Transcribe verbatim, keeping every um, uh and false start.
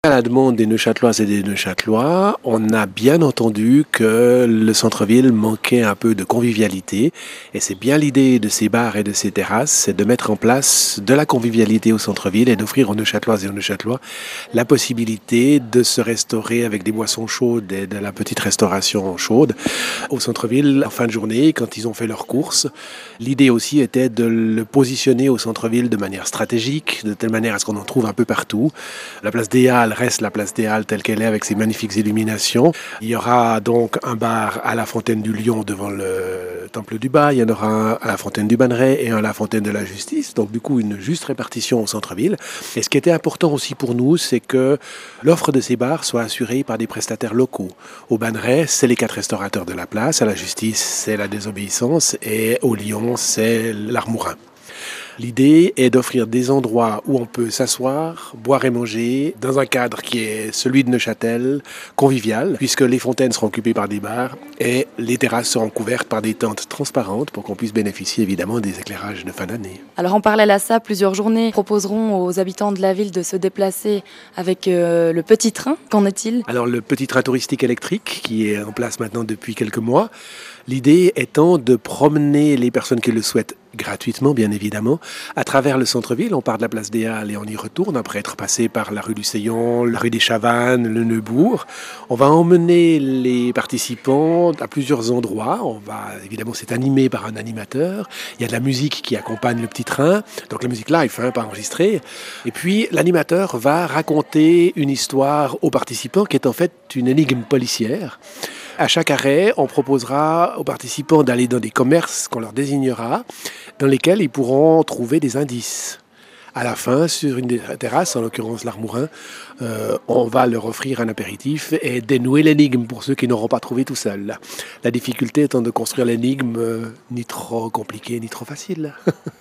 À la demande des Neuchâteloises et des Neuchâtelois, on a bien entendu que le centre-ville manquait un peu de convivialité. Et c'est bien l'idée de ces bars et de ces terrasses, c'est de mettre en place de la convivialité au centre-ville et d'offrir aux Neuchâteloises et aux Neuchâtelois la possibilité de se restaurer avec des boissons chaudes et de la petite restauration chaude au centre-ville en fin de journée quand ils ont fait leurs courses. L'idée aussi était de le positionner au centre-ville de manière stratégique, de telle manière à ce qu'on en trouve un peu partout. La place des Halles reste la place des Halles telle qu'elle est avec ses magnifiques illuminations. Il y aura donc un bar à la Fontaine du Lion devant le Temple du Bas, il y en aura un à la Fontaine du Banneret et un à la Fontaine de la Justice. Donc du coup, une juste répartition au centre-ville. Et ce qui était important aussi pour nous, c'est que l'offre de ces bars soit assurée par des prestataires locaux. Au Banneret, c'est les quatre restaurateurs de la place. À la Justice, c'est la Désobéissance. Et au Lion, c'est l'Armourin. L'idée est d'offrir des endroits où on peut s'asseoir, boire et manger, dans un cadre qui est celui de Neuchâtel, convivial, puisque les fontaines seront occupées par des bars et les terrasses seront couvertes par des tentes transparentes pour qu'on puisse bénéficier évidemment des éclairages de fin d'année. Alors en parallèle à ça, plusieurs journées proposeront aux habitants de la ville de se déplacer avec euh, le petit train. Qu'en est-il ? Alors le petit train touristique électrique qui est en place maintenant depuis quelques mois, l'idée étant de promener les personnes qui le souhaitent gratuitement, bien évidemment, à travers le centre-ville. On part de la place des Halles et on y retourne après être passé par la rue du Seillon, la rue des Chavannes, le Neubourg. On va emmener les participants à plusieurs endroits. On va, évidemment, c'est animé par un animateur. Il y a de la musique qui accompagne le petit train, donc la musique live, hein, pas enregistrée. Et puis, l'animateur va raconter une histoire aux participants qui est en fait une énigme policière. À chaque arrêt, on proposera aux participants d'aller dans des commerces qu'on leur désignera, dans lesquels ils pourront trouver des indices. À la fin, sur une des terrasses, en l'occurrence l'Armourin, euh, on va leur offrir un apéritif et dénouer l'énigme pour ceux qui n'auront pas trouvé tout seuls. La difficulté étant de construire l'énigme euh, ni trop compliquée ni trop facile.